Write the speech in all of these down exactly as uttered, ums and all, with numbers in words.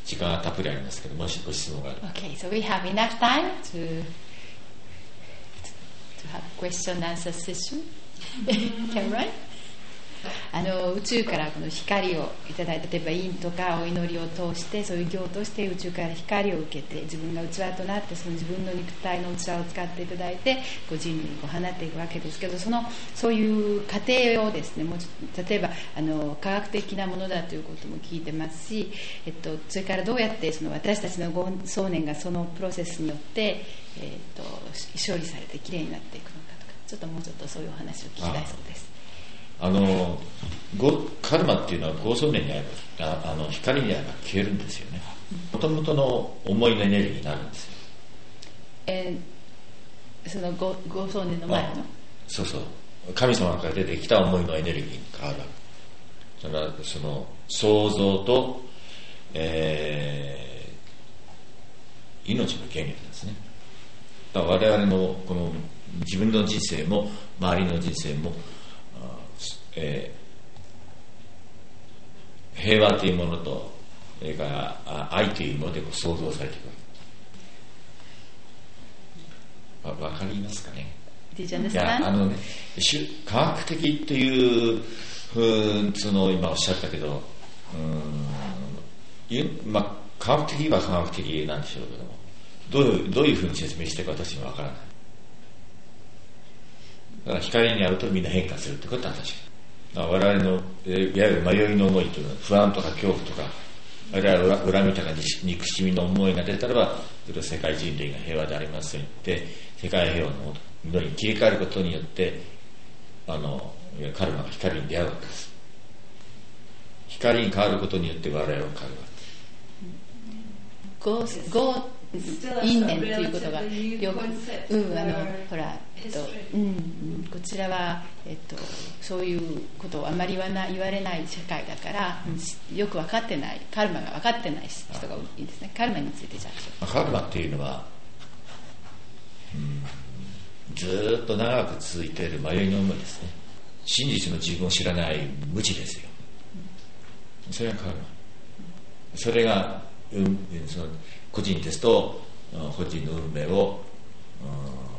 時間はたっぷりありますけど、もしご質問がある。 Okay, so we have enough time to to have question and answer session. Cameron? あの宇宙からこの光をいただいて、例えば陰とかお祈りを通して、そういう行として宇宙から光を受けて、自分が器となって、その自分の肉体の器を使っていただいて、こう人類にこう放っていくわけですけど、そのそういう過程をですね、もう例えばあの科学的なものだということも聞いてますし、えっと、それからどうやってその私たちのご想念がそのプロセスによって、えっと、処理されてきれいになっていくのかとか、ちょっともうちょっとそういうお話を聞きたいそうです。 あのカルマっていうのはご想念にあれば、ああの光にあれば消えるんですよね。もともとの思いのエネルギーになるんですよ。 えー、その ご, ご想念の前の、 そうそう、神様から出てきた思いのエネルギーに変わるわけ。だからその創造と、えー、命の原理ですね。だから我々のこの自分の人生も周りの人生も、えー、平和というものと、それから愛というもので創造されていくわけ。わかりますかね。 Did you understand? いや、あのね、科学的っていうふうその今おっしゃったけど、うん、まあ、科学的は科学的なんでしょうけども、どういうどういうふうに説明していくか私にはわからない。だから光にあるとみんな変化するってことは確かに。我々のいわゆる迷いの思いというのは、不安とか恐怖とか、あるいは恨みとか憎しみの思いが出たらば、それは世界人類が平和でありますように言って、世界平和の祈りに切り替えることによって、あのカルマが光に出会うわけです。光に変わることによって我々は変わるわけです。ご因縁ということがよく、うん、あのほら、えっとうん、こちらは、えっと、そういうことをあまり言わな言われない社会だから、うん、よく分かってない、カルマが分かってない人が多いですね。カルマについてじゃあ、 カルマっていうのは、うん、ずっと長く続いている迷いの思いですね。真実の自分を知らない無知ですよ。それがカルマ。それが、うん、その個人ですと個人の運命を、うん、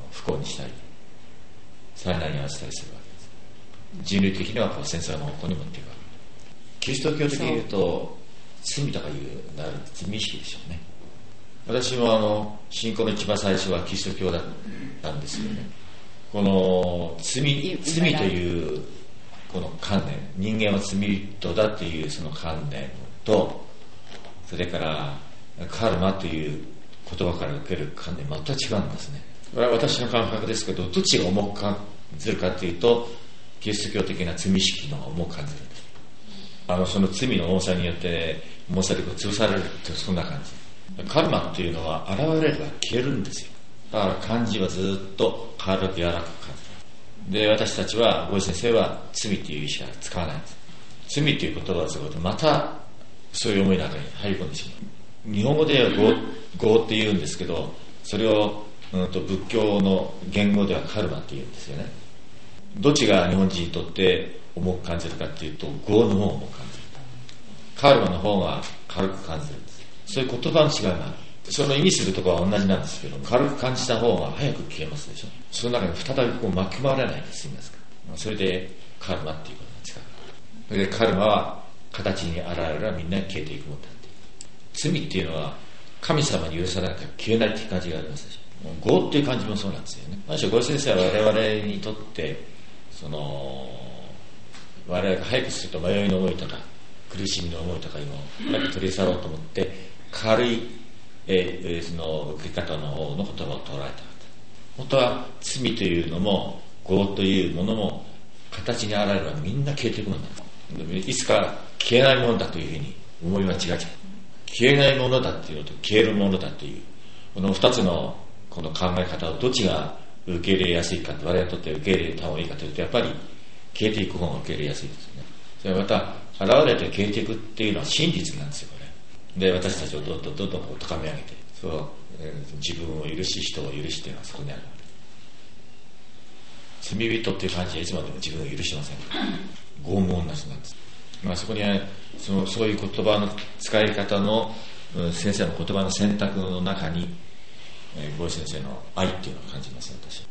不幸にしたり災難に合わせたりするわけです。人類的にはこう戦争の方向に持っていくわけです。キリスト教的に言うと罪とかいうなる罪意識でしょうね。私もあの信仰の一番最初はキリスト教だったんですよね。この罪、罪というこの観念、人間は罪人だっていうその観念と、それからカルマという言葉から受ける観念全く違うんですね。これは私の感覚ですけど、どっちが重く感じるかというと、キリスト教的な罪意識の方が重く感じるんです。あのその罪の重さによって重さで潰されるというそんな感じ。カルマというのは現れれば消えるんですよ。だから漢字はずっと軽く柔らかく感じる。で、私たちはご先生は罪という意思は使わないんです。罪という言葉を使うとまたそういう思いの中に入り込んでしまう。日本語では業って言うんですけど、それを、うん、と仏教の言語ではカルマって言うんですよね。どっちが日本人にとって重く感じるかっていうと、業の方が重く感じる。カルマの方が軽く感じるんです。そういう言葉の違いがある。その意味するところは同じなんですけど、軽く感じた方が早く消えますでしょ。その中に再びこう巻き回らないで済みますから。それでカルマっていうことなんですから。それでカルマは形に現れればみんな消えていくものだ。罪っていうのは神様に許されなきゃ消えないっていう感じがありますでしょ。業っていう感じもそうなんですよね。何しろご先生は我々にとってその我々が早くすると迷いの思いとか苦しみの思いとかいうのを早く取り去ろうと思って軽い、えー、その受け方の方の言葉を捉えた。本当は罪というのも業というものも形に現れればみんな消えていくものなんです。いつか消えないものだというふうに思い間違えちゃう。消えないものだっていうのと消えるものだっていうこの二つのこの考え方をどっちが受け入れやすいか、我々にとって受け入れた方がいいかというと、やっぱり消えていく方が受け入れやすいですね。それまた現れて消えていくっていうのは真実なんですよ、これで。私たちをどんどんどんどんこう高め上げて、そう、えー、自分を許し人を許しというのはそこにある。罪人っていう感じはいつまでも自分を許しません。拷問同じなんです。まあ、そこにはそのそういう言葉の使い方の先生の言葉の選択の中にゴー先生の愛っていうのを感じますね、私は。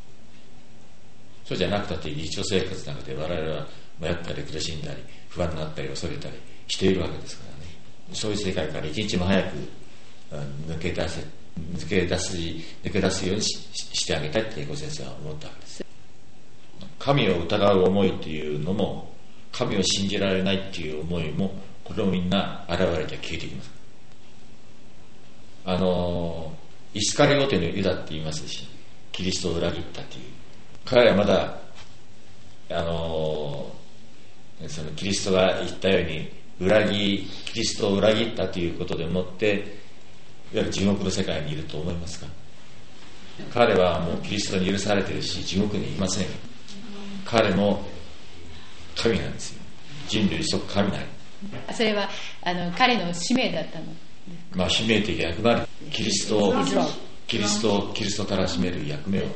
そうじゃなくたって日常生活の中で我々は迷ったり苦しんだり不安になったり恐れたりしているわけですからね。そういう世界から一日も早く抜け出せ抜け出す抜け出すように し, してあげたいってゴー先生は思ったわけです。神を疑う思いっていうのも神を信じられないっていう思いもこれもみんな現れて消えていきます。あのイスカリオテのユダって言いますし、キリストを裏切ったっていう、彼はまだあのそのキリストが言ったように裏切キリストを裏切ったということでもっていわゆる地獄の世界にいると思いますか？彼はもうキリストに許されているし地獄にいません。彼も神なんですよ。人類即神なり。 それはあの彼の使命だったの。 まあ使命的役割、キリストをキリストをキリストから占める役目を。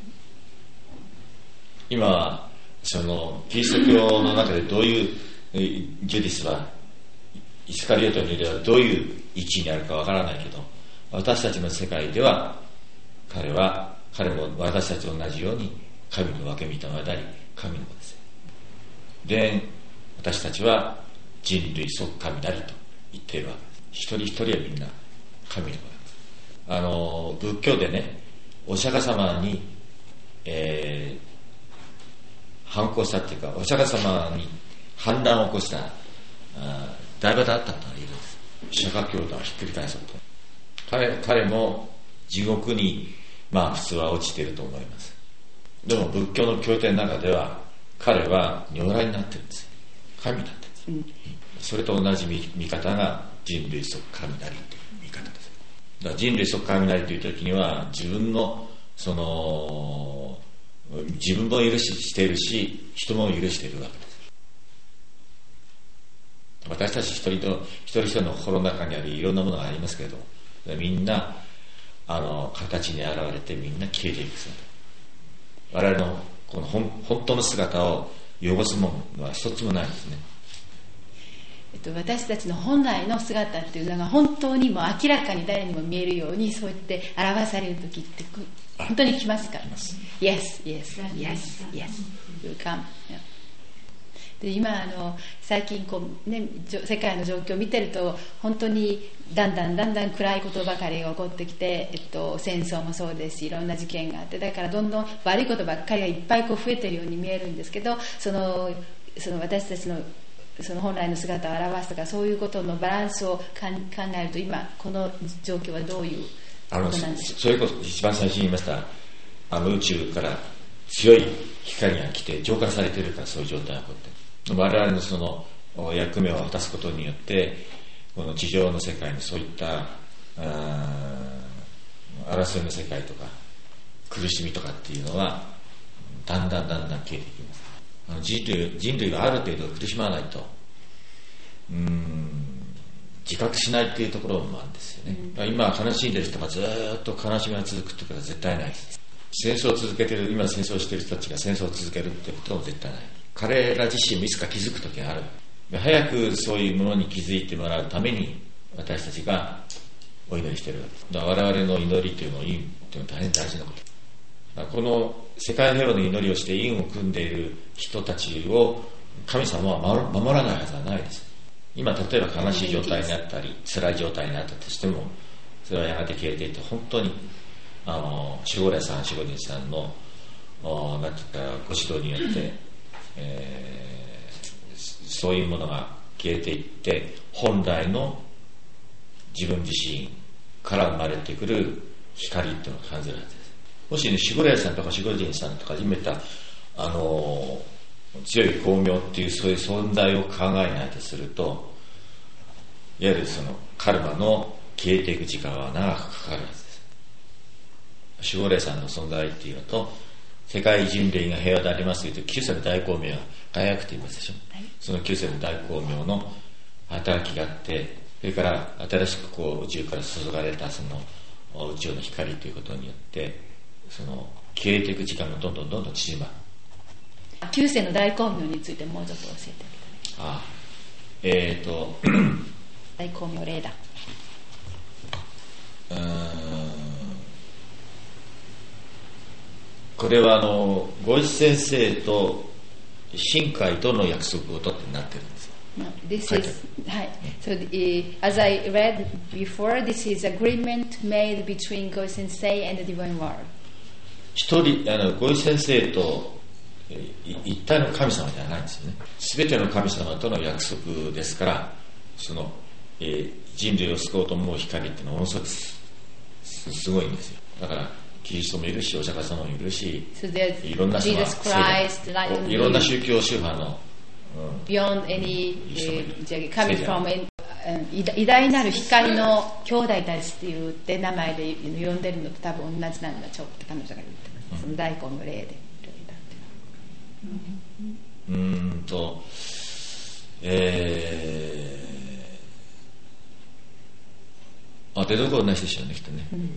今はそのキリスト教の中でどういうジュディスはイスカリオテのユダはどういう位置にあるかわからないけど、私たちの世界では彼は彼も私たちと同じように神の分け御霊であり神の子です。で私たちは人類即神なりと言っているわけです。一人一人はみんな神の子です。あの仏教でね、お釈迦様に、えー、反抗したっていうかお釈迦様に反乱を起こした大バだったというんです。釈迦教団をひっくり返そうと。 彼, 彼も地獄にまあ普通は落ちていると思います。でも仏教の経典の中では彼は如来になってるんですよ。神になってるんです、うん、それと同じ 見, 見方が人類即神なりという見方です。だから人類即神なりという時には自分のその自分も許ししているし人も許しているわけです。私たち一人と一人一人の心の中にあるいろんなものがありますけど、みんなあの形に現れてみんな消えていく姿、我々のこの 本, 本当の姿を汚すものは一つもないですね。 えっと、私たちの本来の姿っていうのが本当にも明らかに誰にも見えるようにそうやって表される時って本当に来ますか？来ます。 Yes, yes, yes, yes You come、yeah.で今あの最近こう、ね、世界の状況を見てると本当にだんだんだんだん暗いことばかりが起こってきて、えっと、戦争もそうですしいろんな事件があって、だからどんどん悪いことばっかりがいっぱいこう増えてるように見えるんですけど、そのその私たちのその本来の姿を表すとかそういうことのバランスをかん考えると今この状況はどういうことなんですか？ それこそ一番最初に言いましたあの宇宙から強い光が来て浄化されているからそういう状態が起こって我々のその役目を果たすことによってこの地上の世界にそういった争いの世界とか苦しみとかっていうのはだんだんだんだん消えていきます。あの 人, 類人類がある程度苦しまないとうーん自覚しないっていうところもあるんですよね、うん、今悲しんでる人がずっと悲しみが続くってことは絶対ないです。戦争を続けてる今戦争をしている人たちが戦争を続けるってことも絶対ない。彼ら自身もいつか気づく時がある。早くそういうものに気づいてもらうために私たちがお祈りしているわけです。だから我々の祈りというのは、いいというのは大変大事なこと。だからこの世界平和の祈りをして因を組んでいる人たちを神様は守らないはずはないです。今例えば悲しい状態になったり辛い状態になったとしてもそれはやがて消えていって本当にあの守護霊さん守護人さんのなんていうかご指導によってえー、そういうものが消えていって本来の自分自身から生まれてくる光っていうのを感じるはずです。もしね守護霊さんとか守護人さんとか始めたあの強い光明っていうそういう存在を考えないとするといわゆるそのカルマの消えていく時間は長くかかるはずです。守護霊さんの存在っていうのと世界人類が平和でありますというと九世の大光明は輝くと言いますでしょ、はい、その九世の大光明の働きがあってそれから新しくこう宇宙から注がれたその宇宙の光ということによってその消えていく時間がどんどんどんどん縮まる。 九世の大光明についてもうちょっと教えてください。 ああえーと大光明霊だこれはあのゴイス先生と新海との約束を取ってなってるんです。 No, this is, hi. So, the, uh, as I read before, this is agreement made between Goi Sensei and the Divine World. 一人あのゴイ先生と一体の神様じゃないんですよね。すべての神様との約束ですから、その、えー、人類を救おうと思う光っていうのはものすごく す, すごいんですよ。だからキリストもいるし、お釈迦様もいるし、so、いろんな人がいろんな宗教宗派の、うん、 beyond any、uh, coming from any、uh, 偉大なる光の兄弟たちっていうって名前で呼んでるのと多分同じなんだちょっと彼女が言ってます、うん、その大根の例でうーんとえー、あ出どころ同じでしょうねきっとね、うん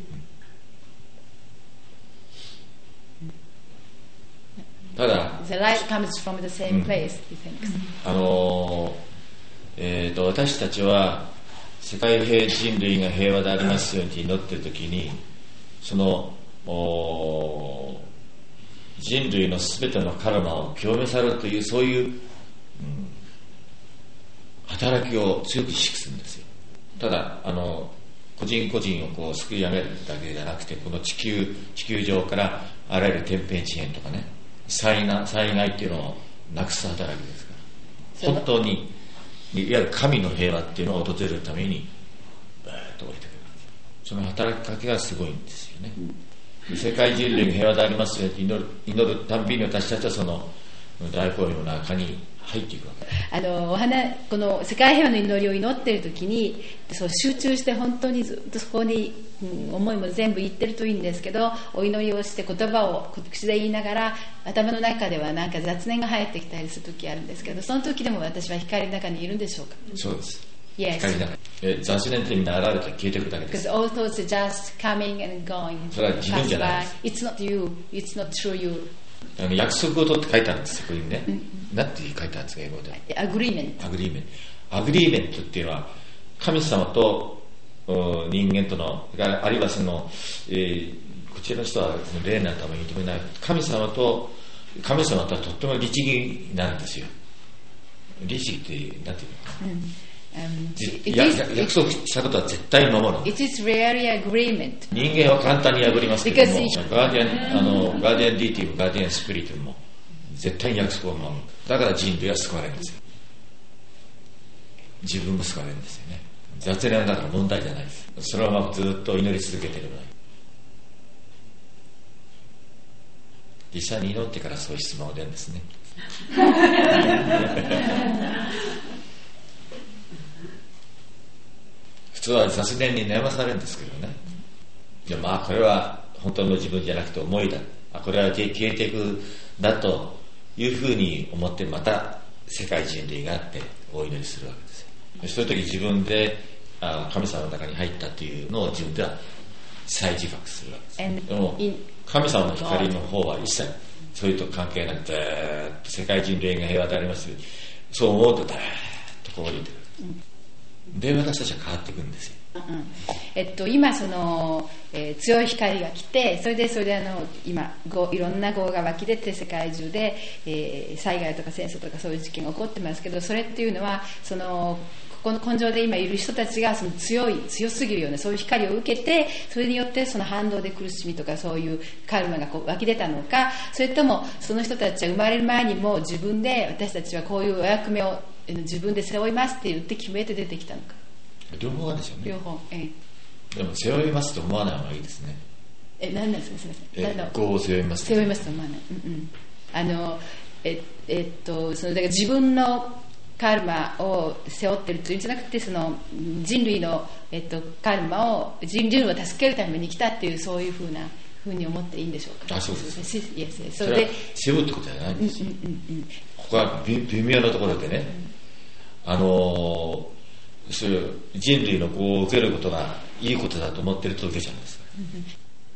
ただ、 The light comes from the same place, he thinks. あの、えーと、私たちは世界平人類が平和でありますように祈っているときに、その人類のすべてのカルマを清め去るというそういう、うん、働きを強く意識するんですよ。ただあの個人個人をこう救い上げるだけじゃなくて、この地球地球上からあらゆる天変地変とかね、災害、災害っていうのをなくす働きですから、本当にいわゆる神の平和っていうのを訪れるためにバーッと降りてくる。その働きかけがすごいんですよね、うん、世界人類が平和でありますよって祈る、祈るたんびに私たちはその大光明の中に入っていくわけ。 あのお花この世界平和の祈りを祈っているときにそう集中して本当にずっとそこに、うん、思いも全部言ってるといいんですけど、お祈りをして言葉を口で言いながら頭の中ではなんか雑念が入ってきたりするときあるんですけど、その時でも私は光の中にいるんでしょうか。 そうです。 Yes. 光の中にえ雑念ってみんな現れて消えていくだけです。 Because all thoughts are just coming and going. それは自分じゃないです。 It's not you. It's not true you. あの約束を取って書いてあるんですよ、ここにね。うん、なんて書いてあるんですか、英語で。 アグリーメント。 アグリーメント。アグリーメントっていうのは、神様と人間との、あるいはその、えー、こちらの人は霊なんかも認めない。神様と、神様とはとっても律儀なんですよ。律儀って、なんていうのかな。うんUm, 約束したことは絶対に守る。 It is really agreement. 人間は簡単に破りますけども、ガーディアン、あのガーディアンディティブ、ガーディアンスピリットも絶対に約束を守る。だから人類は救われるんですよ。自分も救われるんですよね。雑念だから問題じゃないです。そのままずっと祈り続けていればいい。実際に祈ってからそういう質問が出るんですね。普通は雑念に悩まされるんですけどね。でまあこれは本当の自分じゃなくて思いだ、あこれは消えていくんだというふうに思って、また世界人類があってお祈りするわけですよ。そういう時自分であ神様の中に入ったというのを自分では再自覚するわけです。でも神様の光の方は一切そういうと関係なく、ずーっと世界人類が平和でありますよ、そう思うとダーッとこう降りてくる。で私たちは変わっていくんですよ。 うんえっと、今その、えー、強い光が来て、それでそれであの今ごいろんな業が湧き出て世界中で、えー、災害とか戦争とかそういう事件が起こってますけど、それっていうのはそのここの根性で今いる人たちがその強い強すぎるようなそういう光を受けて、それによってその反動で苦しみとかそういうカルマがこう湧き出たのか、それともその人たちは生まれる前にも自分で私たちはこういうお役目を自分で背負いますって言って決めて出てきたのか。 両方がでしょうね。 両方、ええ、でも背負いますと思わない方がいいですね。 え、何なんですか、すみません。 え、こう背負いますと。 背負いますと思わない。うんうん。あの、え、えっと、そのだから自分のカルマを背負ってるというんじゃなくて、その人類の、えっと、カルマを人類を助けるために来たっていうそういうふうなふうに思っていいんでしょうか。 あ、そうです。 いや、 それで背負うってことじゃないんですよ。うんうんうんうん、ここは微妙なところでね、うん、あのそういう人類のこう受けることがいいことだと思ってると受けちゃうんです、うん、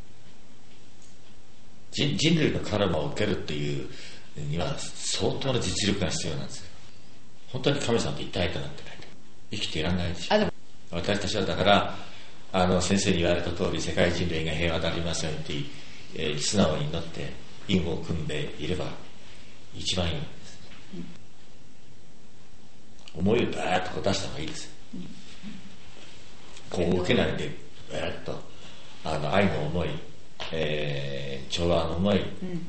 人, 人類のカルマを受けるっていうには相当な実力が必要なんですよ。本当に神様と一体となってないと生きていられないでしょ。私たちはだからあの先生に言われた通り世界人類が平和でありますようにって、えー、素直に祈って因を組んでいれば一番いいんです、うん、思いをバーッとこう出した方がいいです、うん、こう受けないでバーッとあの愛の思い、えー、調和の思い、うん、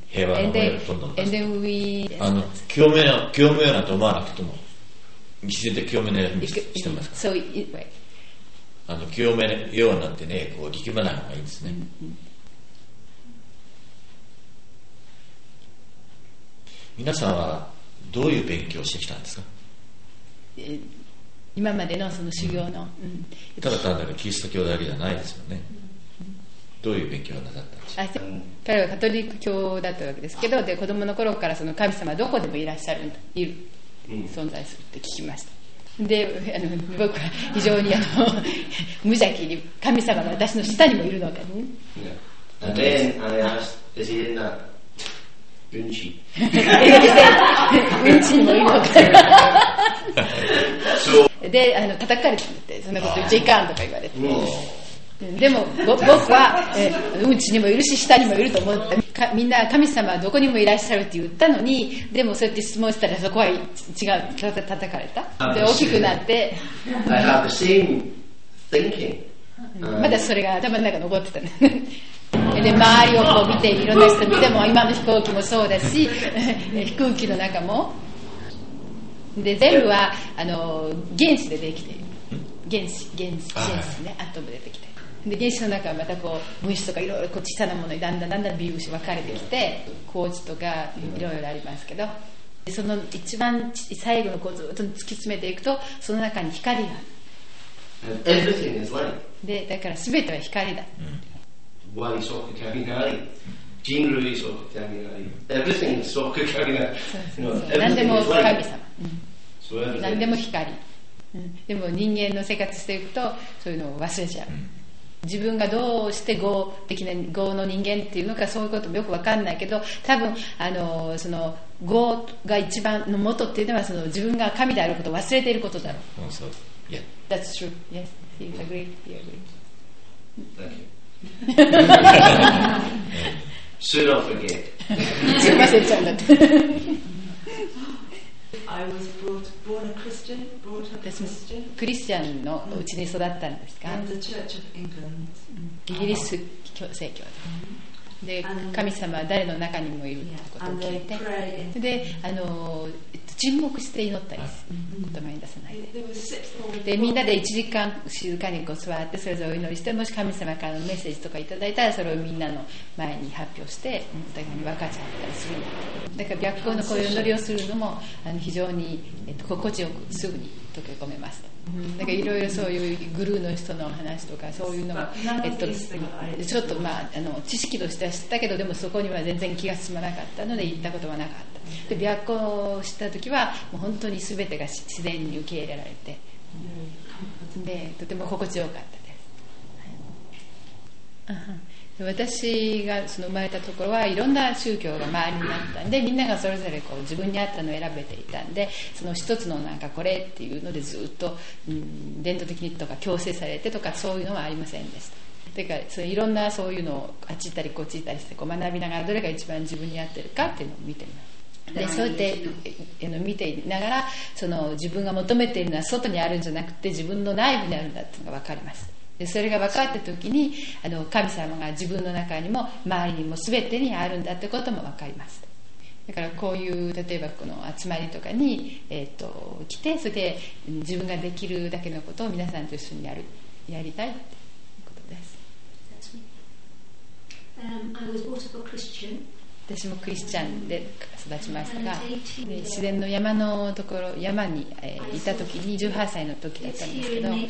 平和の思いをどんどん出して、あの清めよう清めようなんて思わなくても自然で清めないようにしてますから、そうあの清めようなんてねこう力まない方がいいんですね、うんうん、皆さんはどういう勉強をしてきたんですか？ え今までのその修行の、うん、 ただ単なるキリスト教だけじゃないですよね、うん、どういう勉強をなさったんですか？ 彼はカトリック教だったわけですけど、で子供の頃からその神様はどこでもいらっしゃるいる、うん、存在するって聞きました。であの僕は非常にあの無邪気に神様が私の下にもいるのかね。 And then I asked, is he in that? うんちうんちにもいるのかであの叩かれてて、そんなこと言っちゃいかんとか言われて、でも僕は、えー、うんちにもいるし下にもいると思ってか、みんな神様はどこにもいらっしゃるって言ったのに、でもそうやって質問したらそこは違う、叩かれた。で大きくなって I have the same thinking、 まだそれが頭の中に残ってたねで周りをこう見て、いろんな人見ても、今の飛行機もそうだし飛行機の中もで全部はあの原子でできている。原子原子原子ね、アトムでできている。で原子の中はまたこう分子とかいろいろこう小さなものにだんだんだんだん微粒子分かれてきて、光地とかいろいろありますけど、その一番最後のこうずっと突き詰めていくと、その中に光がある。でだから全ては光だ、 Wali Soka Kaminari, Jingrui Soka Kaminari, everything is Soka Kaminari. 何でも神様、うん、何でも光、うん、でも人間の生活していくとそういうのを忘れちゃう、うん、自分がどうして業的な業の人間っていうのか、そういうこともよく分かんないけど、多分あのその業が一番の元っていうのは、その自分が神であることを忘れていることだろう。 So, yeah. That's true. Yes, you agree. You agree. Thank you. Soon I'll forget. I was brought, born a Christian, brought up a Christian. クリスチャンのうちに育ったんですか？ In the Church of England. イギリス正教で、神様は誰の中にもいるということを聞いて、であの沈黙して祈ったりする、言葉に出さないで、でみんなでいちじかん静かにこう座ってそれぞれお祈りして、もし神様からのメッセージとかいただいたらそれをみんなの前に発表してお互いに分かち合ったりする。だから白光のこういう祈りをするのもあの非常に、えっと、心地よくすぐに溶け込めますと。だからいろいろそういうグルーの人の話とかそういうのも、えっと、ちょっと、まあ、あの知識としては知ったけど、でもそこには全然気が進まなかったので行ったことはなかった。で白光を知った時はもう本当に全てが自然に受け入れられて、でとても心地よかったです。私がその生まれたところはいろんな宗教が周りにあったんで、みんながそれぞれこう自分に合ったのを選べていたんで、その一つのなんかこれっていうのでずっと、うん、伝統的にとか強制されてとかそういうのはありませんでした。だからそのいろんなそういうのをあっち行ったりこっち行ったりしてこう学びながらどれが一番自分に合ってるかっていうのを見てみます。でそうやって見ていながら、その自分が求めているのは外にあるんじゃなくて自分の内部にあるんだっていうのが分かります。でそれが分かった時にあの神様が自分の中にも周りにも全てにあるんだってことも分かります。だからこういう例えばこの集まりとかに、えー、と来て、それで自分ができるだけのことを皆さんと一緒にやるやりたいっていうことです。 Um, I was brought up a Christian. 私もクリスチャンで育ちましたが、自然の山のところ山に、えー、いた時にじゅうはっさいの時だったんですけど、うん、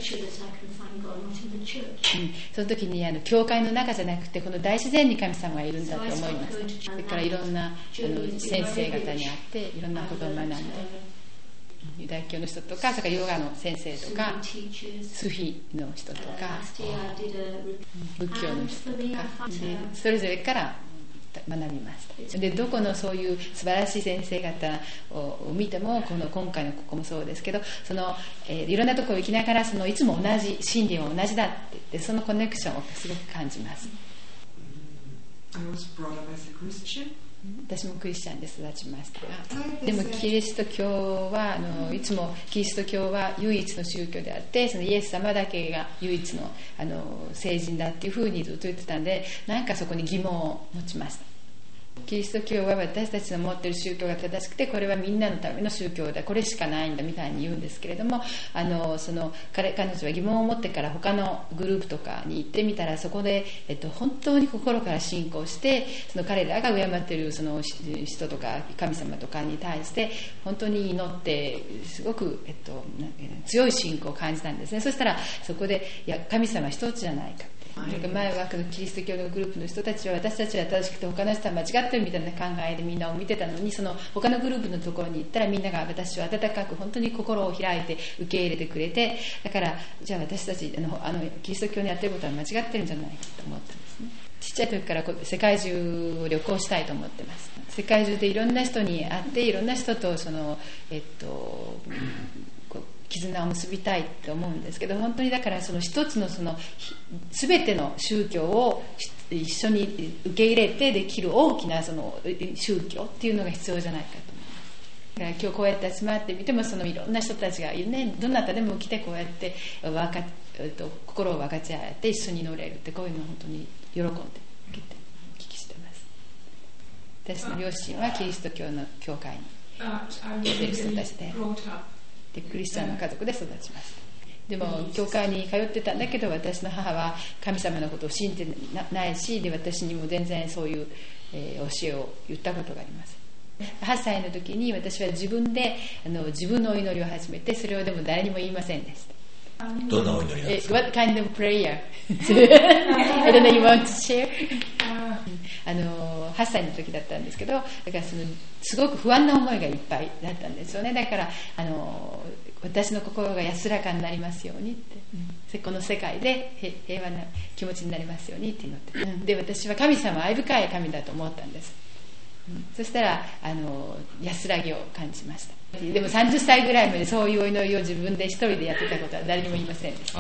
その時にあの教会の中じゃなくてこの大自然に神様がいるんだと思います。それからいろんなあの先生方に会っていろんなことを学んで、ユダヤ教の人とか、それからヨガの先生とか、スフィの人とか、仏教の人とか、でそれぞれから学びました。でどこのそういう素晴らしい先生方を見ても、この今回のここもそうですけど、その、えー、いろんなところ行きながらそのいつも同じ真理は同じだって言って、そのコネクションをすごく感じます。 I was brought up as a Christian. 私もクリスチャンで育ちましたが、でもキリスト教はあのいつもキリスト教は唯一の宗教であって、そのイエス様だけが唯一のあの聖人だっていうふうにずっと言ってたんで、なんかそこに疑問を持ちました。キリスト教は私たちの持っている宗教が正しくて、これはみんなのための宗教だ、これしかないんだみたいに言うんですけれども、あのその 彼, 彼女は疑問を持ってから他のグループとかに行ってみたら、そこで、えっと、本当に心から信仰して、その彼らが敬っているその人とか神様とかに対して本当に祈って、すごく、えっと、強い信仰を感じたんですね。そしたらそこで、いや神様一つじゃないか、前はキリスト教のグループの人たちは、私たちは正しくて他の人は間違ってるみたいな考えでみんなを見てたのに、その他のグループのところに行ったら、みんなが私は温かく本当に心を開いて受け入れてくれて、だからじゃあ私たちあのあのキリスト教にやってることは間違ってるんじゃないかと思ったんですね。ちっちゃい時から世界中を旅行したいと思ってます。世界中でいろんな人に会って、いろんな人とその、えっと絆を結びたいと思うんですけど、本当にだからその一つのその全ての宗教を一緒に受け入れてできる大きなその宗教っていうのが必要じゃないかと思います。だから今日こうやって集まってみても、そのいろんな人たちがいるね、どなたでも来てこうやって分か心を分かち合って一緒に乗れるって、こういうのを本当に喜んでお聞きしてます。私の両親はキリスト教の教会に来ている人たちで、でクリスチャンの家族で育ちました。でも教会に通ってたんだけど、私の母は神様のことを信じてないし、で私にも全然そういう、えー、教えを言ったことがあります。はっさいの時に私は自分であの自分のお祈りを始めて、それをでも誰にも言いませんでした。 どんなお祈りなんですか？ What kind of prayer? I don't know, you want to share? あのはっさいの時だったんですけど、だからそのすごく不安な思いがいっぱいだったんですよね。だからあの私の心が安らかになりますようにって、うん、この世界で平和な気持ちになりますようにって祈って、うん、で私は神様は愛深い神だと思ったんです、うん、そしたらあの安らぎを感じました。でもさんじゅっさいぐらいまでそういうお祈りを自分で一人でやってたことは誰にも言いませんでした。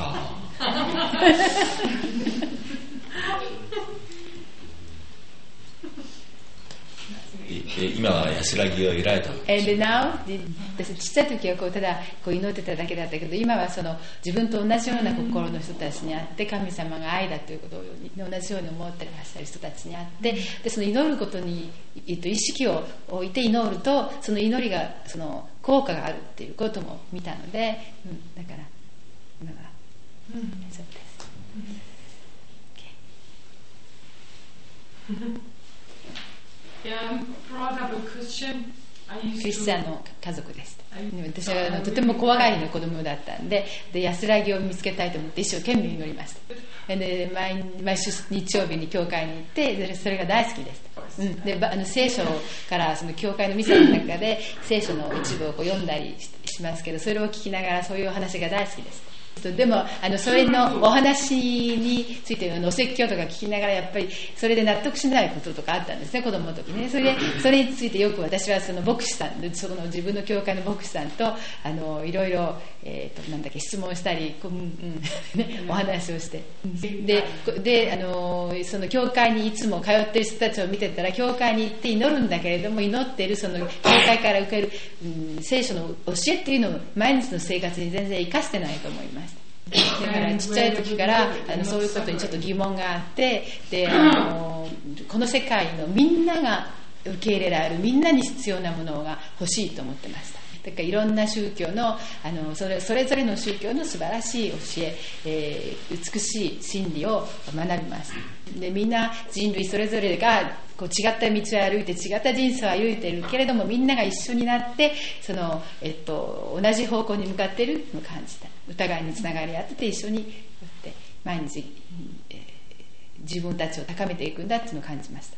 今は安らぎを得られた。 And now 私ちっちゃい時はこうただこう祈ってただけだったけど、今はその自分と同じような心の人たちに会って、神様が愛だということを同じように思ってらっしゃる人たちに会って、でその祈ることに意識を置いて祈ると、その祈りがその効果があるっていうことも見たので、うん、だから今は、うん、そうです、 okay. Yeah, brought up a Christian. クリスチャンの家族です。私はとても怖がりの子供だったんで、で安らぎを見つけたいと思って一生懸命祈りました。で 毎, 毎週日曜日に教会に行って、それが大好きでした、うん、であの聖書からその教会のミサの中で聖書の一部をこう読んだり し, しますけど、それを聞きながらそういうお話が大好きです。でもあのそれのお話についてのお説教とか聞きながら、やっぱりそれで納得しないこととかあったんですね、子供の時ね。それでそれについてよく私はその牧師さん、その自分の教会の牧師さんとあのいろいろ、えー、となんだっけ質問したり、うんうんね、お話をして、でであのその教会にいつも通っている人たちを見てたら、教会に行って祈るんだけれども、祈っているその教会から受ける、うん、聖書の教えっていうのを毎日の生活に全然生かしてないと思います。だからちっちゃい時からあのそういうことにちょっと疑問があって、であのこの世界のみんなが受け入れられる、みんなに必要なものが欲しいと思ってました。だからいろんな宗教の、あの それ、それぞれの宗教の素晴らしい教え、えー、美しい真理を学びます。でみんな人類それぞれがこう違った道を歩いて、違った人生を歩いているけれども、みんなが一緒になってその、えっと、同じ方向に向かっているのを感じた。お互いにつながり合ってて、一緒にって毎日、えー、自分たちを高めていくんだっていうのを感じました。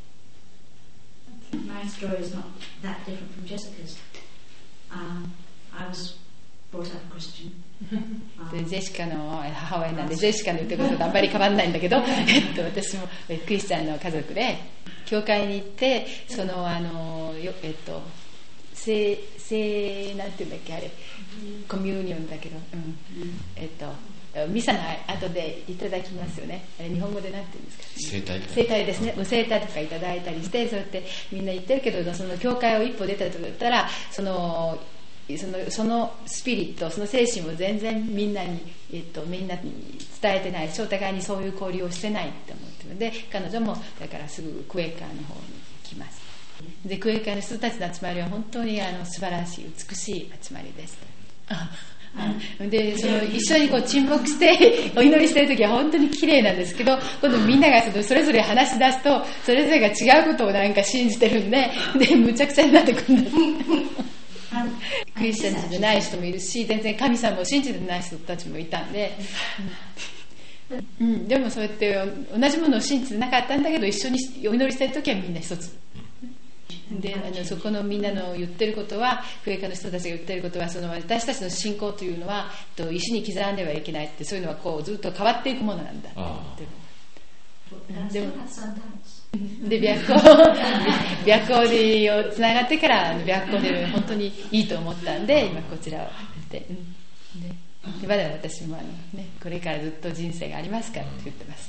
My story is not that different from Jessica's. Um, I was brought up a Christian. でジェシカの母親なんで、ジェシカの言ってることとあんまり変わらないんだけど、えっと、私もクリスチャンの家族で教会に行って、そのあのよ、えっと聖聖なんていうんだっけあれコミュニオンだけど、うん、えっとミサの後でいただきますよね。日本語でなんて言うんですか。 聖体聖体ですね。聖体とかいただいたりして、そうやってみんな言ってるけど、その教会を一歩出たと言ったら、そのそのそのスピリット、その精神を全然みんなに、えっと、みんなに伝えてないし、お互いにそういう交流をしてないって思ってるので、彼女もだからすぐクエーカーの方に来ます。でクエーカーの人たちの集まりは本当にあの素晴らしい美しい集まりです。でその一緒にこう沈黙してお祈りしてる時は本当に綺麗なんですけど、今度みんながそのそれぞれ話し出すとそれぞれが違うことをなんか信じてるんで、でむちゃくちゃになってくるんですクリスチャンじゃない人もいるし、全然神様を信じてない人たちもいたんで、うん、でもそうやって同じものを信じてなかったんだけど、一緒にお祈りしてる時はみんな一つで、あのそこのみんなの言ってることは、クエーカーの人たちが言ってることは、その私たちの信仰というのは石に刻んではいけないって、そういうのはこうずっと変わっていくものなんだって言ってる。でもで白光白光をつながってから白光で本当にいいと思ったんで、今こちらをやって、ででまだ私もあの、ね、これからずっと人生がありますからって言ってます。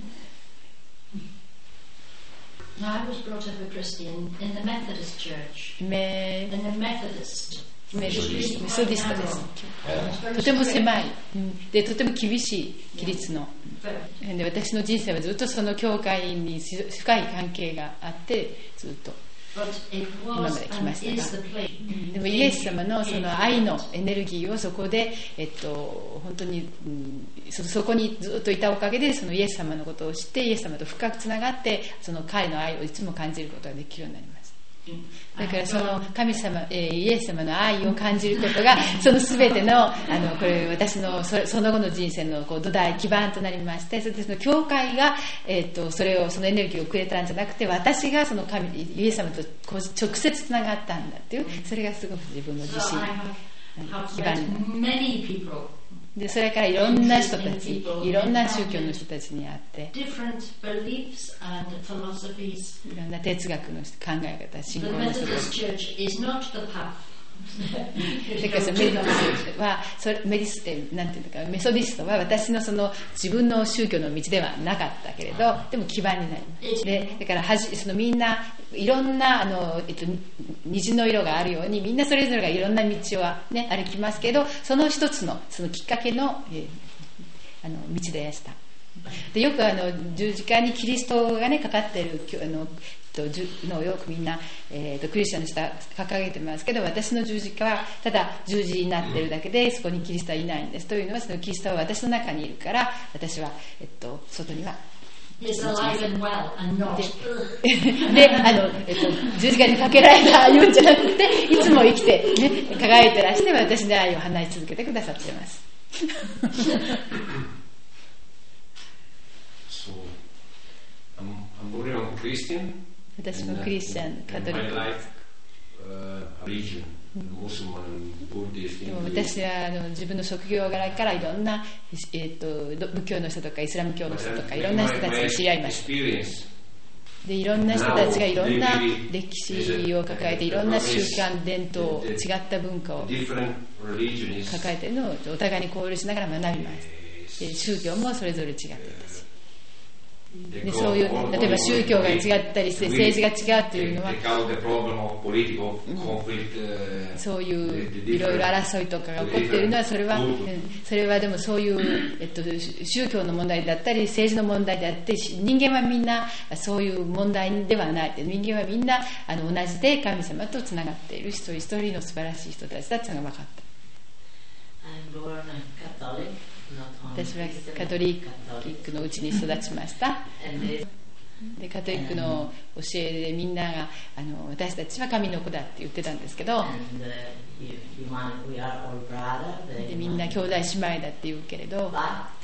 I was brought up a Christian in the Methodist Church. In the Methodist. メソディストです。とても狭いで、とても厳しい規律ので、私の人生はずっとその教会に深い関係があってずっと今まで来ましたが、でもイエス様のその愛のエネルギーをそこで、えっと、本当に、うん、そ, そこにずっといたおかげで、そのイエス様のことを知ってイエス様と深くつながって、その彼の愛をいつも感じることができるようになります。だからその神様、えー、イエス様の愛を感じることがその全ての、あのこれ私の そ, その後の人生のこう土台基盤となりまして、それでその教会が、えー、とそれをそのエネルギーをくれたんじゃなくて、私がその神イエス様とこう直接つながったんだっていう、それがすごく自分の自信基盤になる。でそれからいろんな人たち、いろんな宗教の人たちに会って、いろんな哲学の考え方、信仰の人たち。だからそのメディスはそれメディスなんていうのか、メソディストは私のその自分の宗教の道ではなかったけれど、でも基盤になり、でだからはじそのみんないろんなあの、えっと、虹の色があるように、みんなそれぞれがいろんな道を、ね、歩きますけど、その一つのそのきっかけの、えー、あの道でした。でよくあの十字架にキリストがねかかっているあののをよくみんな、えー、とクリスチャンの人は掲げてますけど、私の十字架はただ十字になっているだけで、そこにキリストはいないんです。というのは、そのキリストは私の中にいるから、私は、えっと、外にはで, であの、えっと、十字架にかけられた言うんじゃなくて、いつも生きて、ね、輝いてらして私の愛を放ち続けてくださっています。 So, I'm, I'm born a Christian. 私もクリスチャン、カトリック。でも私はあの自分の職業柄からいろんな、えー、と仏教の人とかイスラム教の人とかいろんな人たちに知り合いました。でいろんな人たちがいろんな歴史を抱えて、いろんな習慣伝統、違った文化を抱えているのをお互いに交流しながら学びます。で宗教もそれぞれ違っていたし、でそういう例えば宗教が違ったりして政治が違うというのは、うん、そういういろいろ争いとかが起こっているのは、それは、うん、それはでもそういう、えっと、宗教の問題だったり政治の問題であって、人間はみんなそういう問題ではない。人間はみんなあの同じで神様とつながっている一人一人の素晴らしい人たちだというのが分かった。私はカトリックのうちに育ちました。でカトリックの教えでみんながあの私たちは神の子だって言ってたんですけど、でみんな兄弟姉妹だって言うけれど、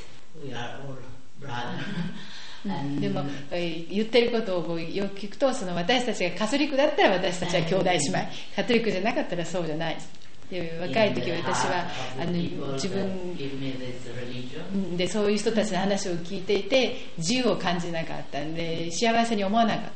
でも言ってることをよく聞くと、その私たちがカトリックだったら私たちは兄弟姉妹、カトリックじゃなかったらそうじゃない。で若い時私はあの自分でそういう人たちの話を聞いていて自由を感じなかったんで、幸せに思わなかった。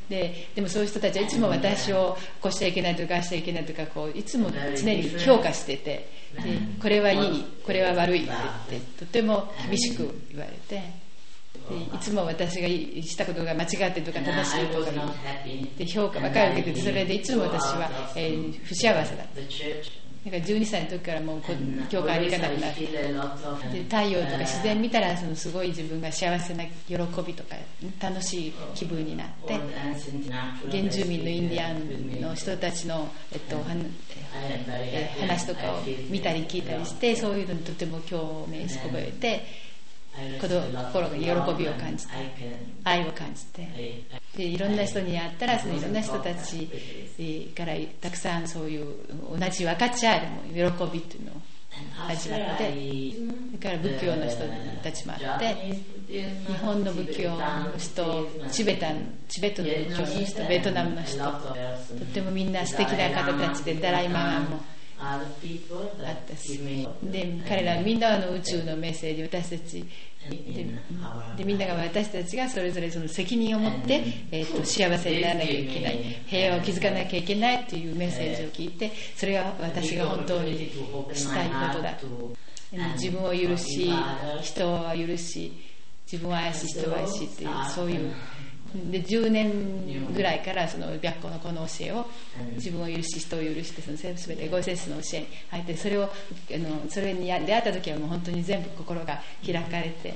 で, でもそういう人たちはいつも私をこうしちゃいけないとかああしちゃいけないとかこういつも常に評価してて、でこれはいいこれは悪いって言ってとても厳しく言われて、でいつも私がしたことが間違ってとか正しいとかで評価ばかり受けてて、それでいつも私は、えー、不幸せだった。だからじゅうにさいの時からもう教会に行かなくなって、で太陽とか自然見たらそのすごい自分が幸せな喜びとか楽しい気分になって、原住民のインディアンの人たちの、えっと、はえー、話とかを見たり聞いたりして、そういうのにとても共鳴し覚えて、心が喜びを感じて愛を感じて、でいろんな人に会ったらそのいろんな人たちからたくさんそういう同じ分かち合える喜びというのを始まって、それから仏教の人たちもあって、日本の仏教の人、チベタンチベットの仏教の人、ベトナムの人、とってもみんな素敵な方たちで、ダライ・マガもあったし、で彼らみんなの宇宙のメッセージ、私たち で, でみんなが私たちがそれぞれその責任を持って、えー、と幸せにならなきゃいけない、平和を築かなきゃいけないというメッセージを聞いて、それが私が本当にしたいことだ、自分を許し人を許し自分を愛し人を愛しっていう、そういうでじゅうねんぐらいからその白虎のこの教えを、自分を許し人を許してその全てエゴイセスの教えに入って、それをあのそれに出会った時はもう本当に全部心が開かれて、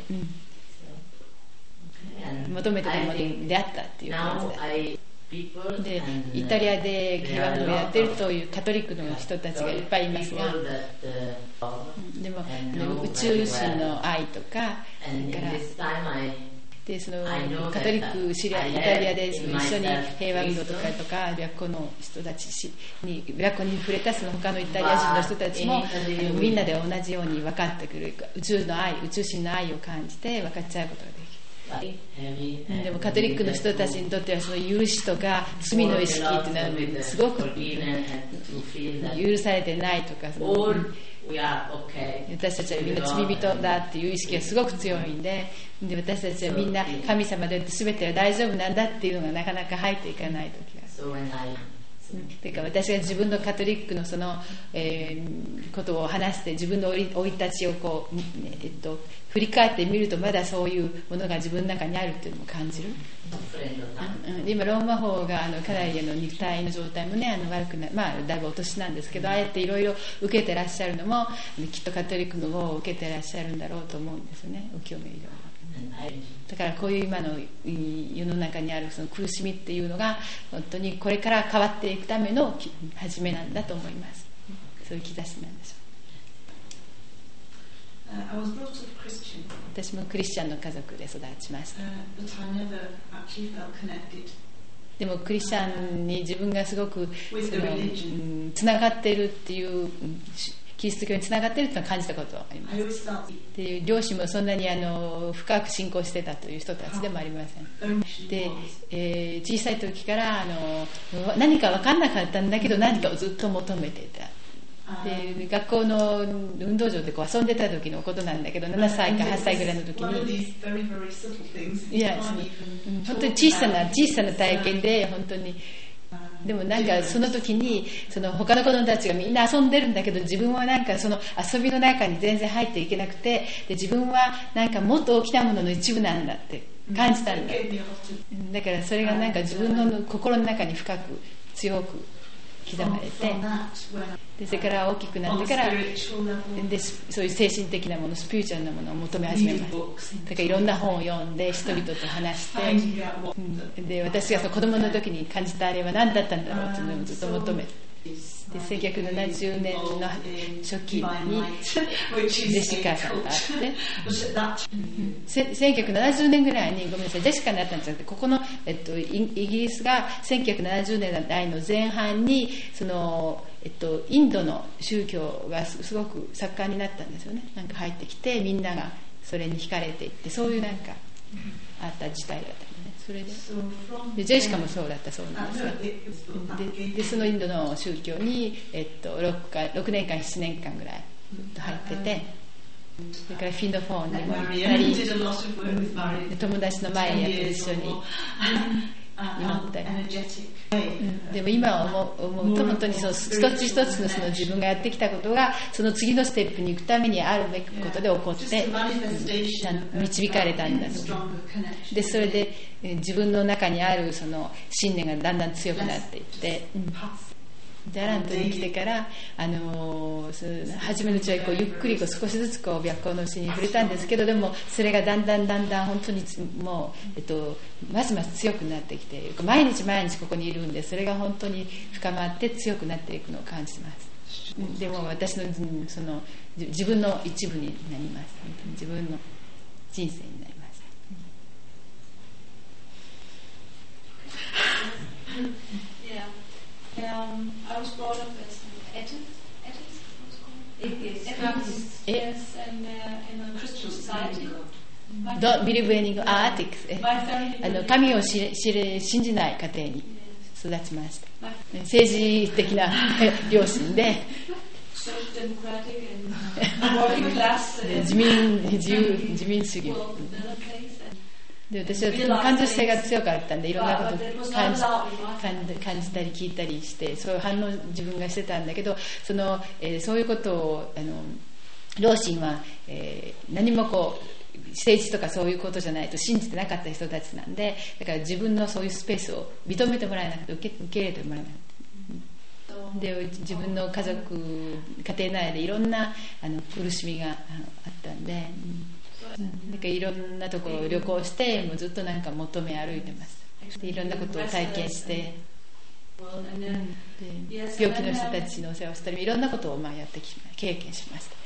うん、求めてたものに出会ったっていう感じで、でイタリアで平和のやってるというカトリックの人たちがいっぱいいますが、でも宇宙神の愛とか、それからでそのカトリックシリアイタリアでその一緒に平和運動とかとか白虎の人たちに白虎に触れたその他のイタリア人の人たちも、あのみんなで同じように分かってくる、宇宙の愛宇宙神の愛を感じて分かっちゃうことができる。でもカトリックの人たちにとってはその許しとか罪の意識っていうのはすごく許されてないとか、その私たちはみんな罪人だっていう意識がすごく強いんで、で私たちはみんな神様で全ては大丈夫なんだっていうのがなかなか入っていかない時がある。だから私が自分のカトリックのその、えー、ことを話して自分の生い立ちをこう、えっと、振り返ってみると、まだそういうものが自分の中にあるっていうのも感じる。うん、今ローマ法があのかなりの肉体の状態もね、あの悪くな、まあだいぶお年なんですけど、ああやっていろいろ受けてらっしゃるのもきっとカトリックの法を受けてらっしゃるんだろうと思うんですよね、お清めいろいろ。だからこういう今の世の中にあるその苦しみっていうのが本当にこれから変わっていくための始めなんだと思います。そういう兆しなんでしょう。 Uh, I was brought up Christian. 私もクリスチャンの家族で育ちました。 Uh, but I never actually felt connected. でもクリスチャンに自分がすごくその、うん、つながっているっていう、うん、キリスト教につながっているというのを感じたことがあります。で両親もそんなにあの深く信仰してたという人たちでもありません。で、えー、小さい時からあの何か分かんなかったんだけど何かをずっと求めていた。で学校の運動場でこう遊んでた時のことなんだけど、ななさいかはっさいぐらいの時に、いや本当に小さな小さな体験で、本当にでもなんかその時にその他の子供たちがみんな遊んでるんだけど、自分はなんかその遊びの中に全然入っていけなくて、で自分はなんかもっと大きなものの一部なんだって感じたんだ。だからそれがなんか自分の心の中に深く強く刻まれて、でそれから大きくなってからでそういう精神的なもの、スピリチュアルなものを求め始めます。だからいろんな本を読んで人々と話して、うん、で私がその子供の時に感じたあれは何だったんだろうというのをずっと求めて、でせんきゅうひゃくななじゅうねんの初期にジェシカさんがあって、うん、せんきゅうひゃくななじゅうねんぐらいにごめんなさいジェシカになったんじゃなくて、ここの、えっと、イギリスがせんきゅうひゃくななじゅうねんだいの前半にその、えっと、インドの宗教がすごく盛んになったんですよね。なんか入ってきてみんながそれに惹かれていって、そういうなんかあった時代だった。それ で, でジェシカもそうだったそうなんですが、 で, でそのインドの宗教に、えっと、6, かろくねんかんななねんかんぐらい入ってて、それからフィンドフォンにも行ったり、友達のマリアと一緒に今みたいな、うん、でも今思う、思うと本当にそう一つ一つのその自分がやってきたことがその次のステップに行くためにあるべきことで起こって導かれたんだと。でそれで自分の中にあるその信念がだんだん強くなっていって、うん、でアラントに来てから、あのー、初めのうちはこうゆっくりこう少しずつこう白光の教えに触れたんですけど、でもそれがだんだんだんだん本当にもう、えっと、ますます強くなってきて、毎日毎日ここにいるんで、それが本当に深まって強くなっていくのを感じます。でも私のその自分の一部になります。本当に自分の人生になります。 Um, I was brought up as an atheist, atheist, yes, and uh, in a Christian society. Don't believe any atheists. あの神を知れ知れ信じない家庭に育ちました。政治的な両親で自民自由自民主義。で私はとても感受性が強かったんで、いろんなことを感じ、感じたり聞いたりして、そういう反応を自分がしてたんだけど、その、えー、そういうことをあの両親は、えー、何もこう政治とかそういうことじゃないと信じてなかった人たちなんで、だから自分のそういうスペースを認めてもらえなくて、受け、受け入れてもらえなくて、で自分の家族家庭内でいろんなあの苦しみがあったんで、うんなんかいろんなところを旅行してもうずっとなんか求め歩いてます。でいろんなことを体験して、うん、で病気の人たちのお世話をしたりいろんなことをまあやってき経験しました。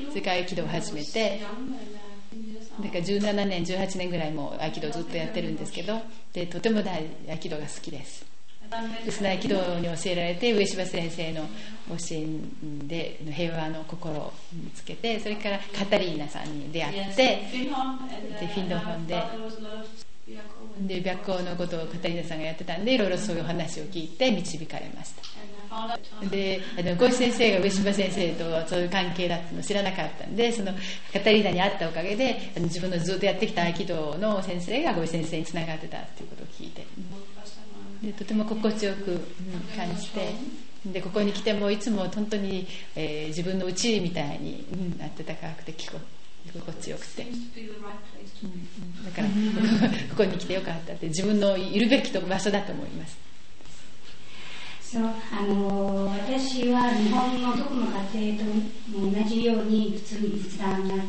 世界合気道を始めてだからじゅうななねんじゅうはちねんぐらいも合気道ずっとやってるんですけど、でとても大合気道が好きです。でその合気道に教えられて上柴先生の教えで平和の心を見つけて、それからカタリーナさんに出会って、でフィンドホンでで白光のことをカタリーナさんがやってたんで、いろいろそういう話を聞いて導かれました。であの小石先生が上柴先生とそういう関係だったの知らなかったんで、そのカタリーナに会ったおかげであの自分のずっとやってきた合気道の先生が小石先生につながってたっていうことを聞いて、でとても心地よく、うん、感じて、でここに来てもいつも本当に、えー、自分の家みたいに、うん、暖かくて心地よくて、うん、だからここに来てよかったって自分のいるべき場所だと思います。 そうあの私は日本のどこの家庭と同じように普通に仏壇があって、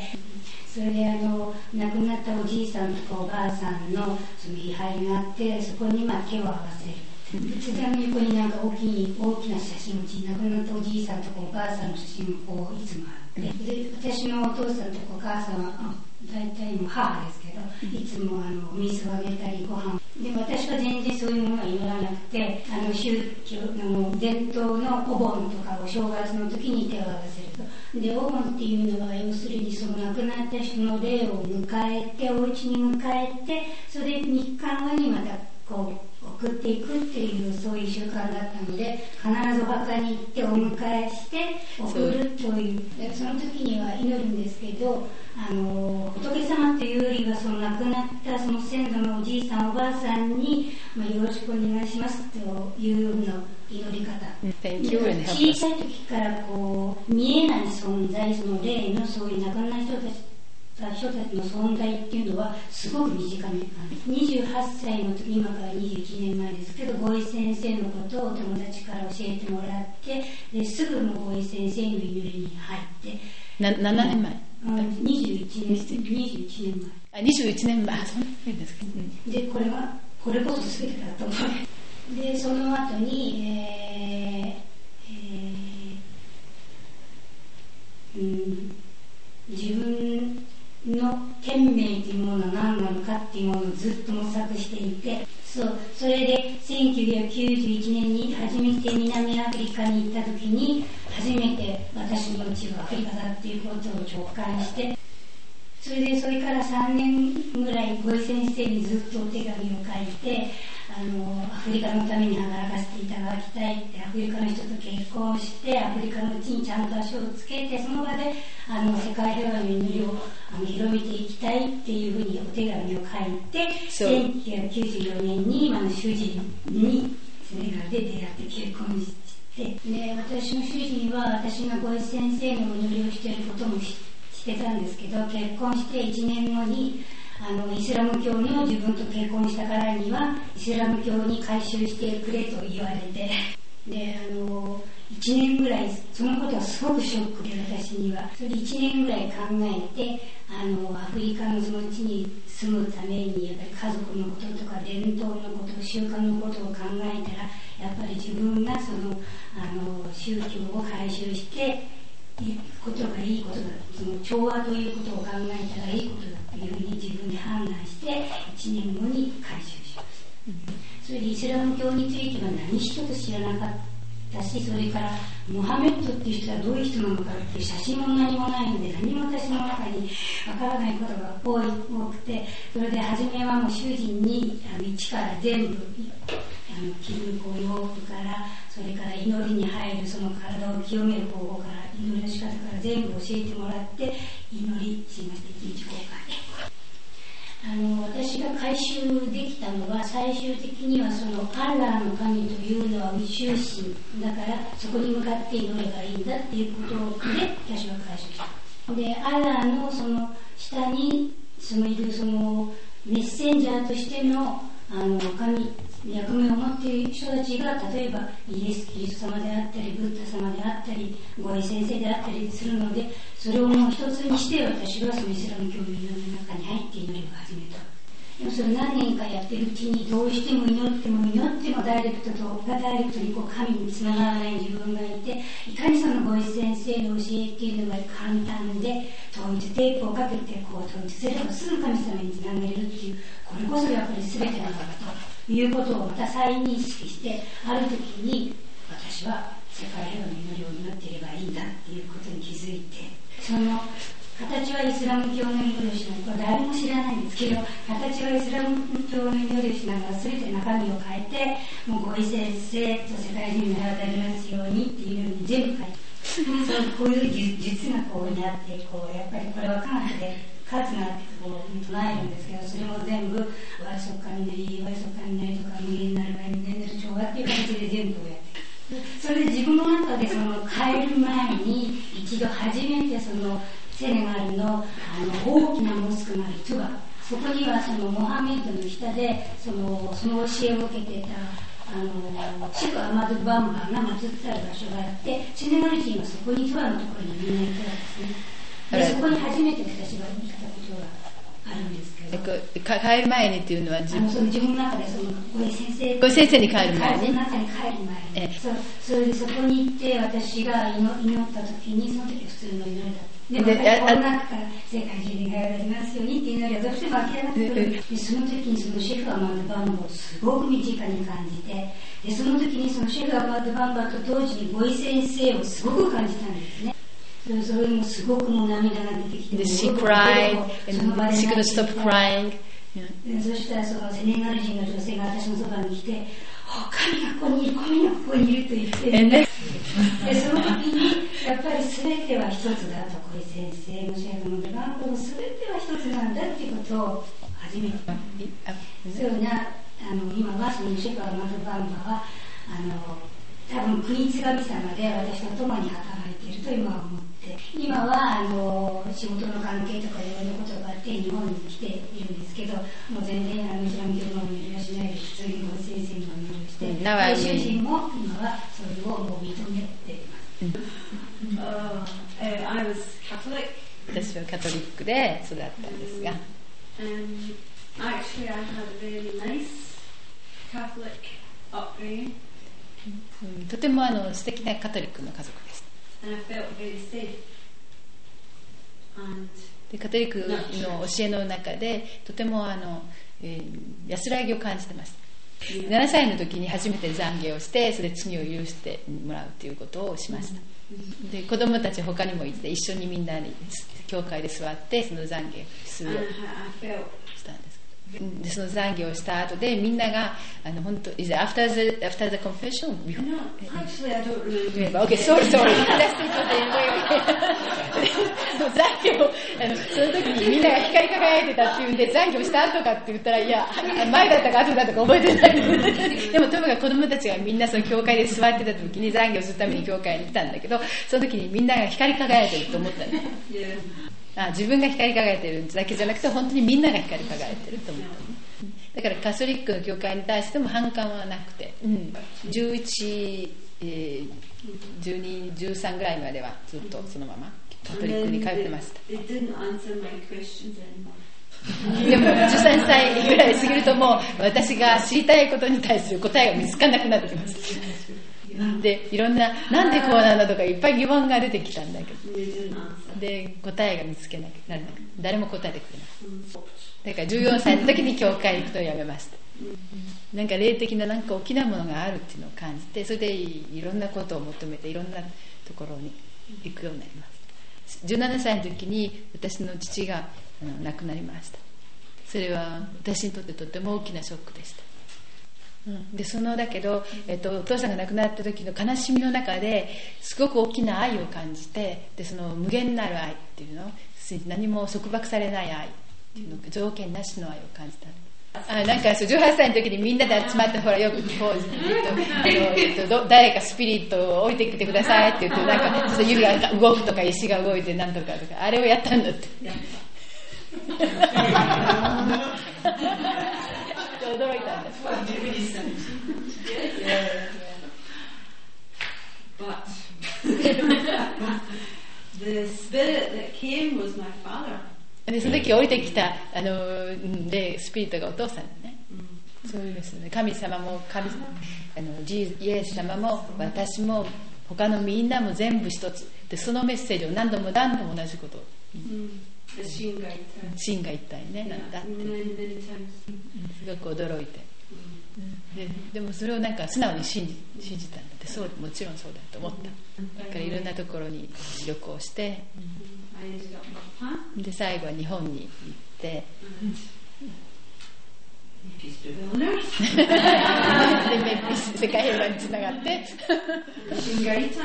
それであの亡くなったおじいさんとかおばあさんのその位牌があって、そこにまあ手を合わせる。仏壇の横になんか大きい大きな写真を亡くなったおじいさんとかおばあさんの写真をこういつもあって、で私のお父さんとかお母さんは大体もう母ですけど、いつもあのお水をあげたりご飯で、私は全然そういうものは祈らなくて、あの宗教あの伝統のお盆とかお正月の時に手を合わせると。でお盆っていうのは要するにその亡くなった人の霊を迎えてお家に迎えて、それでみっかごにまたこう送っていくっていうそういう習慣だったので、必ずお墓に行ってお迎えして送るという、その時には祈るんですけど、あの仏様というよりはその亡くなったその先祖のおじいさんおばあさんに、まあ、よろしくお願いしますというような祈り方、小さい時からこう見えない存在、その霊のそういう亡くなった人たち人たちの存在っていうのはすごく身近に、にじゅうはっさいの時、今からにじゅういちねんまえですけど、五井先生のことをお友達から教えてもらって、ですぐも五井先生の祈りに入ってなななねんまえ、 にじゅういちねん、にじゅういちねんまえ、 あにじゅういちねんまえ、あそんなにですか、 うん、でこれはこれこそ全てだと思う。でその後に、えーえーうん、自分の天命というものは何なのかっていうものをずっと模索していて、そうそれでせんきゅうひゃくきゅうじゅういちねんに初めて南アフリカに行った時に、初めて私の家はアフリカだっていうことを直感して、それでそれからさんねんぐらい五井先生にずっとお手紙を書いて、あのアフリカのために働かせていただきたいって、アフリカの人と結婚してアフリカのうちにちゃんと足をつけて、その場であの世界平和の祈りをあの広めていきたいっていうふうにお手紙を書いて、せんきゅうひゃくきゅうじゅうよねん主人にセネガルで出会って結婚して、で私の主人は私がゴイス先生のお祈りをしていることも知してたんですけど、結婚していちねんごにあのイスラム教の自分と結婚したからにはイスラム教に改宗してくれと言われて、であのいちねんぐらいそのことはすごくショックで、私にはそれでいちねんぐらい考えて、あのアフリカのその地に住むためにやっぱり家族のこととか伝統のこと習慣のことを考えたら、やっぱり自分がそのあの宗教を改宗していくことがいいことだ、その調和ということを考えたらいいことだというふうに自分で判断していちねんごに改宗しました、うん、それでイスラム教については何一つ知らなかったし、それからモハメッドっていう人はどういう人なのかっていう写真も何もないので、何も私の中にわからないことが多い多くて、それで初めはもう主人にあの一から全部あの着るこう洋服からそれから祈りに入るその体を清める方法から祈りの仕方から全部教えてもらって祈りしました。一日公開あの私が改宗できたのは最終的にはそのアッラーの神というのは宇宙神だからそこに向かって祈ればいいんだっていうことで私は改宗したで、アッラーのその下にそのいるそのメッセンジャーとしてのあの神役目を持っている人たちが例えばイエス・キリスト様であったりブッダ様であったりゴイ先生であったりするので、それをもう一つにして私はそのイスラム教の祈りの中に入って祈りを始めた。でもそれ何年かやってるうちにどうしても祈っても祈ってもダイレクトとダイレクトにこう神につながらない自分がいて、いかにそのゴイ先生の教えっていうのが簡単で統一テープをかけてこう統一すればすぐ神様につながれるっていう、これこそやっぱり全てなのだということをまた再認識して、ある時に私は世界平和の祈りを祈っていればいいんだっていうことに気づいて、その形はイスラム教の祈りをしない、これ誰も知らないんですけど、形はイスラム教の祈りをしながら全て中身を変えて、もうゴイ先生と世界中に習われますようにっていうのに全部書いてそうこういう術がこうにあってこうやっぱりこれは科学でカツがあってこう唱えるんですけど、それも全部ワイソッカになりワイソッカになりとか無限なる場合無限なる調和っていう形で全部をやっていく。それで自分の中でその変える前に一度初めてそのセネガル の, あの大きなモスクがあるトゥバ、そこにはそのモハメッドの下でそのその教えを受けていたあのシェフ・アマド・バンバーが祀ってある場所があって、セネガル人はそこにトゥバのところにみんな行ったんですね。でそこに初めて私が行ったことがあるんですけど、 帰る前にっていうのは自 分, あのその自分の中でそのゴイ先生ゴイ先生に帰る前に中に帰る前に そ, それでそこに行って私が 祈, 祈った時にその時は普通の祈りだった。でもこの中から世界中に変えられますようにっていうのはどうしても諦めなくてくる。でその時にそのシェフ・アマド・バンバーをすごく身近に感じて、でその時にそのシェフ・アマド・バンバーと同時にゴイ先生をすごく感じたんですね。それもすごくもう涙が出てきて、 She cried and she couldn't stop crying. そしたらそのセネガル人の女性が私のそばに来て、神がここにいる、神がここにいると言って、ね、でその時にやっぱり全ては一つだと、これ先生のシェフのバンドも全ては一つなんだっていうことを初めてそういうなあの今はそのシェフ・アマド・バンバはあの多分国津神様で私と共に働いていると今は思って、今はあの仕事の関係とかいろいろなことがあって日本に来ているんですけど、もう全然あのイスラム教のお祈りはしないで普通にゴイ先生のお祈りをして、大衆人も今はそれをもう認めています。 uh, uh, I was Catholic. 私はカトリックで育ったんですが、 um, actually I had a really nice Catholic upbringing. とてもあの素敵なカトリックの家族です。 And I felt very safe. And でカトリックの教えの中でとてもあの、えー、安らぎを感じてます。ななさいの時に初めて懺悔をして、それで罪を許してもらうということをしました。で子供たち他にもいて一緒にみんなに教会で座ってその懺悔をするしたんです。でその懺悔をした後でみんながあの本当 is it after the after the confession? No, actually I don't remember. Okay, sorry, sorry. Let's take it. 残業あのその時にみんなが光り輝いてたっていうんで残業した後かって言ったら、いや前だったか後だったか覚えてないでもともかく子供たちがみんなその教会で座ってた時に残業するために教会に来たんだけど、その時にみんなが光り輝いてると思ったの。あ自分が光り輝いてるだけじゃなくて本当にみんなが光り輝いてると思ったの。だからカトリックの教会に対しても反感はなくて、うん、じゅういち、えー、じゅうに、じゅうさんぐらいまではずっとそのままカトリックに通ってました。でもじゅうさんさいぐらい過ぎるともう私が知りたいことに対する答えが見つからなくなってきます。でいろんななんでこうなんだとかいっぱい疑問が出てきたんだけど、で答えが見つけなきゃならなくて誰も答えてくれない。だからじゅうよんさいの時に教会に行くとやめました。なんか霊的ななんか大きなものがあるっていうのを感じて、それでいろんなことを求めていろんなところに行くようになりました。じゅうななさいの時に私の父が、うん、亡くなりました。それは私にとってとても大きなショックでした。うん、でそのだけど、えっと、お父さんが亡くなった時の悲しみの中ですごく大きな愛を感じて、でその無限なる愛っていうの、何も束縛されない愛っていうの、条件なしの愛を感じた。あなんかそうじゅうはっさいの時にみんなで集まってほらよくこう、えっとあのえっと、誰かスピリットを置いてきてくださいって言ってなんかちょっと指が動くとか石が動いてなんとかとかあれをやったんだって驚いたんです。 But the spirit that came was my father. でその時降りてきたあのでスピリットがお父さんね、うん、そういうですね。神様も神あのイエス様も私も他のみんなも全部一つで、そのメッセージを何度も何度も同じことを、 うん真が一体真が一体ねなんだってすごく驚いて、で, でもそれをなんか素直に信 じ, 信じたんだって。そうもちろんそうだと思った。だからいろんなところに旅行して、で最後は日本に行ってで世界平和につながって真が一体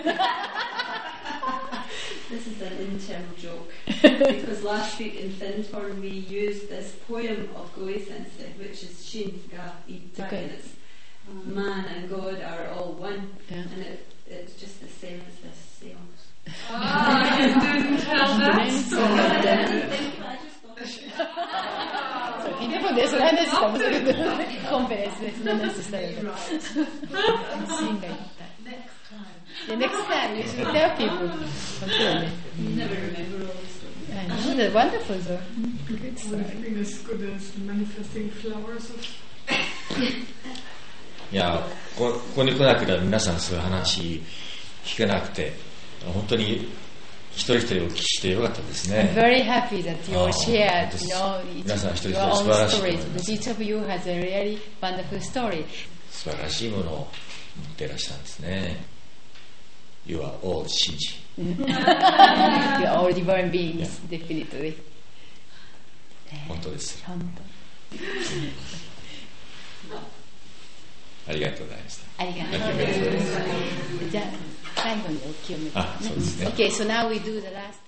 This is an internal joke because last week in Fintorn we used this poem of Goei Sensei, which is Shin Ga Itai, and it's man and God are all one, yeah. And it, it's just the same as this seance. Ah, you didn't tell that story. そう聞いてもね、その話したもんね。コンフェレンスでその話したよ。真が一体。The next time you should tell people. You never remember all the stories. I know, they're wonderful though. Good story. Nothing as good as manifesting flowers of. いやこ、ここに来なければ皆さんそういう話聞けなくて、本当に一人一人お聞きしてよかったですね。 I'm very happy that you all shared, you know, 皆さん一人一 your 人素 own 晴らしいと思いま stories. す。 Each of you has a really wonderful story. 素晴らしいものを持っていらっしゃるんですね。You are all 真知。 You are all divine beings, definitely. 本当です。 本ありがとうございました。 当。ありがとうございます。じゃあ最後にお清めですね。 あ、そうですね。 Okay, so now we do the last.